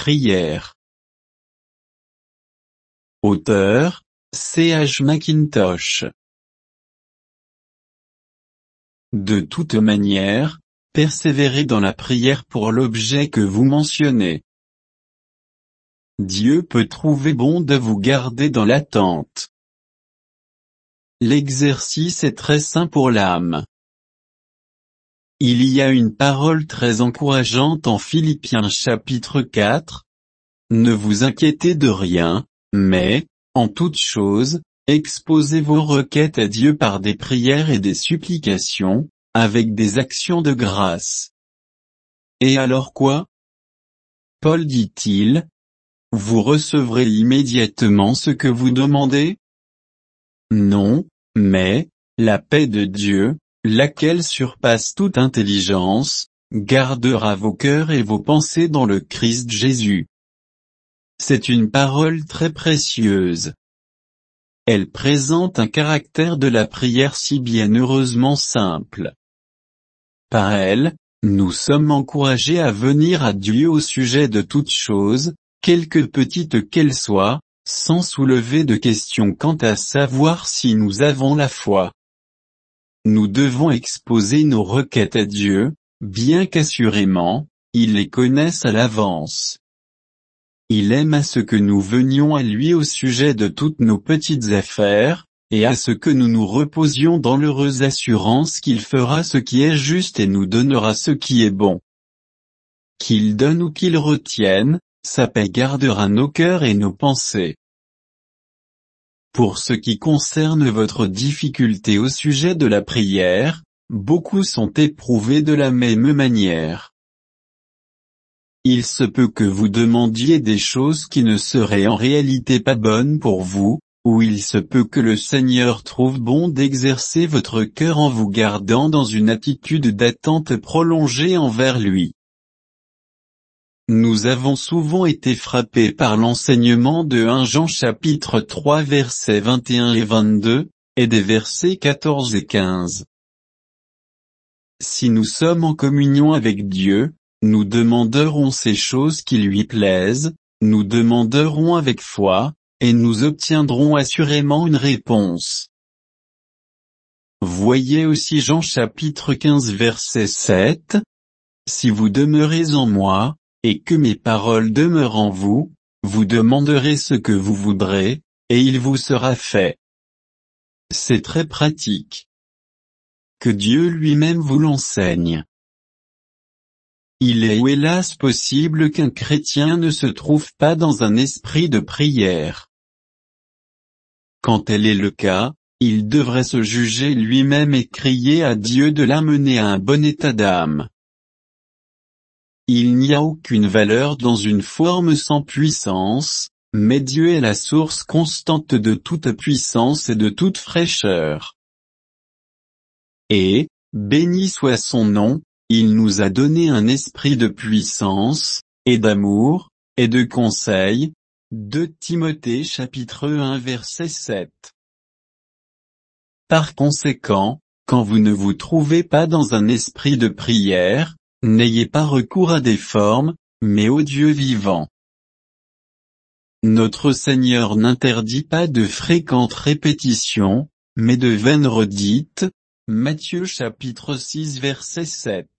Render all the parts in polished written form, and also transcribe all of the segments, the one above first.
prière. Auteur, C.H. Mackintosh. De toute manière, persévérez dans la prière pour l'objet que vous mentionnez. Dieu peut trouver bon de vous garder dans l'attente. L'exercice est très sain pour l'âme. Il y a une parole très encourageante en Philippiens chapitre 4. Ne vous inquiétez de rien, mais, en toute chose, exposez vos requêtes à Dieu par des prières et des supplications, avec des actions de grâce. Et alors quoi? Paul dit-il, vous recevrez immédiatement ce que vous demandez? Non, mais, la paix de Dieu, laquelle surpasse toute intelligence, gardera vos cœurs et vos pensées dans le Christ Jésus. C'est une parole très précieuse. Elle présente un caractère de la prière si bienheureusement simple. Par elle, nous sommes encouragés à venir à Dieu au sujet de toutes choses, quelque petites qu'elles soient, sans soulever de questions quant à savoir si nous avons la foi. Nous devons exposer nos requêtes à Dieu, bien qu'assurément, il les connaisse à l'avance. Il aime à ce que nous venions à lui au sujet de toutes nos petites affaires, et à ce que nous nous reposions dans l'heureuse assurance qu'il fera ce qui est juste et nous donnera ce qui est bon. Qu'il donne ou qu'il retienne, sa paix gardera nos cœurs et nos pensées. Pour ce qui concerne votre difficulté au sujet de la prière, beaucoup sont éprouvés de la même manière. Il se peut que vous demandiez des choses qui ne seraient en réalité pas bonnes pour vous, ou il se peut que le Seigneur trouve bon d'exercer votre cœur en vous gardant dans une attitude d'attente prolongée envers lui. Nous avons souvent été frappés par l'enseignement de 1 Jean chapitre 3 versets 21 et 22, et des versets 14 et 15. Si nous sommes en communion avec Dieu, nous demanderons ces choses qui lui plaisent, nous demanderons avec foi, et nous obtiendrons assurément une réponse. Voyez aussi Jean chapitre 15 verset 7. Si vous demeurez en moi, et que mes paroles demeurent en vous, vous demanderez ce que vous voudrez, et il vous sera fait. C'est très pratique. Que Dieu lui-même vous l'enseigne. Il est hélas possible qu'un chrétien ne se trouve pas dans un esprit de prière. Quand tel est le cas, il devrait se juger lui-même et crier à Dieu de l'amener à un bon état d'âme. Il n'y a aucune valeur dans une forme sans puissance, mais Dieu est la source constante de toute puissance et de toute fraîcheur. Et, béni soit son nom, il nous a donné un esprit de puissance, et d'amour, et de conseil. 2 Timothée chapitre 1 verset 7. Par conséquent, quand vous ne vous trouvez pas dans un esprit de prière, n'ayez pas recours à des formes, mais au Dieu vivant. Notre Seigneur n'interdit pas de fréquentes répétitions, mais de vaines redites. Matthieu chapitre 6 verset 7.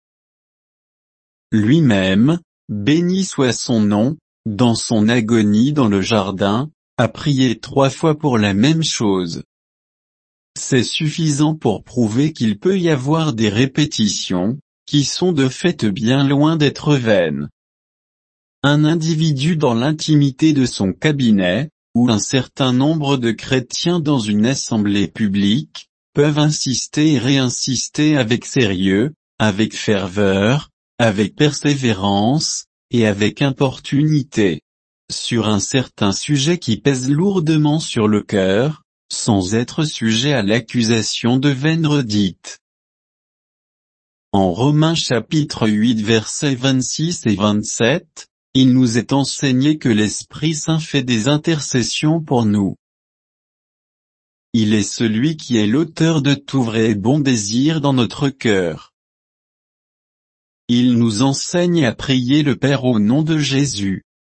Lui-même, béni soit son nom, dans son agonie dans le jardin, a prié 3 fois pour la même chose. C'est suffisant pour prouver qu'il peut y avoir des répétitions, qui sont de fait bien loin d'être vaines. Un individu dans l'intimité de son cabinet, ou un certain nombre de chrétiens dans une assemblée publique, peuvent insister et réinsister avec sérieux, avec ferveur, avec persévérance, et avec importunité, sur un certain sujet qui pèse lourdement sur le cœur, sans être sujet à l'accusation de vaines redites. En Romains chapitre 8 versets 26 et 27, il nous est enseigné que l'Esprit Saint fait des intercessions pour nous. Il est celui qui est l'auteur de tout vrai et bon désir dans notre cœur. Il nous enseigne à prier le Père au nom de Jésus.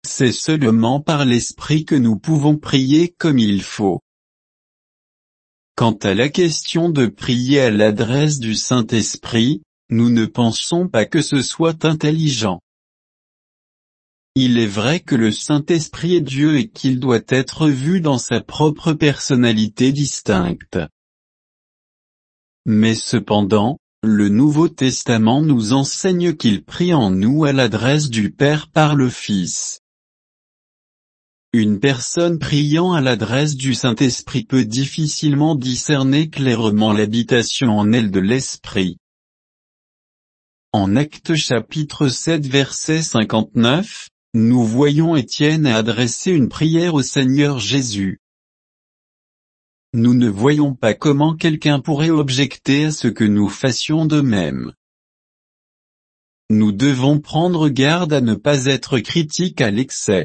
c'est seulement par l'Esprit que nous pouvons prier comme il faut. Quant à la question de prier à l'adresse du Saint-Esprit, nous ne pensons pas que ce soit intelligent. Il est vrai que le Saint-Esprit est Dieu et qu'il doit être vu dans sa propre personnalité distincte. Mais cependant, le Nouveau Testament nous enseigne qu'il prie en nous à l'adresse du Père par le Fils. Une personne priant à l'adresse du Saint-Esprit peut difficilement discerner clairement l'habitation en elle de l'Esprit. En Actes chapitre 7 verset 59, nous voyons Étienne adresser une prière au Seigneur Jésus. Nous ne voyons pas comment quelqu'un pourrait objecter à ce que nous fassions de même. Nous devons prendre garde à ne pas être critiques à l'excès.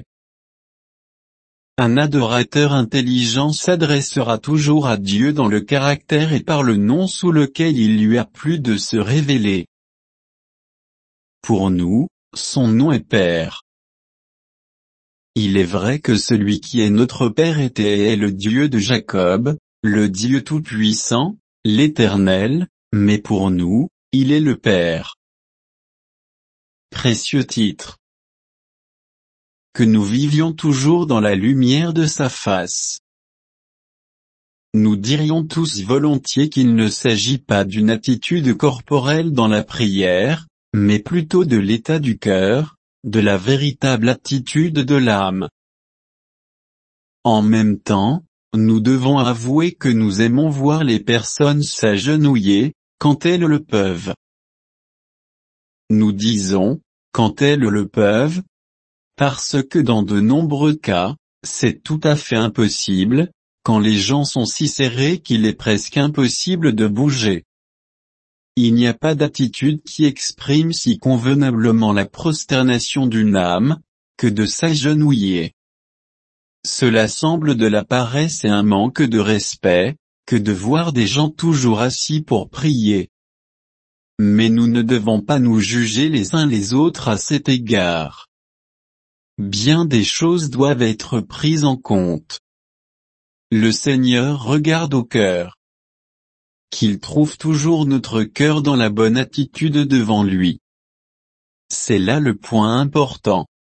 Un adorateur intelligent s'adressera toujours à Dieu dans le caractère et par le nom sous lequel il lui a plu de se révéler. Pour nous, son nom est Père. Il est vrai que celui qui est notre Père était et est le Dieu de Jacob, le Dieu Tout-Puissant, l'Éternel, mais pour nous, il est le Père. Précieux titre. Que nous vivions toujours dans la lumière de sa face. Nous dirions tous volontiers qu'il ne s'agit pas d'une attitude corporelle dans la prière, mais plutôt de l'état du cœur, de la véritable attitude de l'âme. En même temps, nous devons avouer que nous aimons voir les personnes s'agenouiller, quand elles le peuvent. Nous disons, quand elles le peuvent, parce que dans de nombreux cas, c'est tout à fait impossible, quand les gens sont si serrés qu'il est presque impossible de bouger. Il n'y a pas d'attitude qui exprime si convenablement la prosternation d'une âme, que de s'agenouiller. Cela semble de la paresse et un manque de respect, que de voir des gens toujours assis pour prier. Mais nous ne devons pas nous juger les uns les autres à cet égard. Bien des choses doivent être prises en compte. Le Seigneur regarde au cœur. Qu'il trouve toujours notre cœur dans la bonne attitude devant lui. C'est là le point important.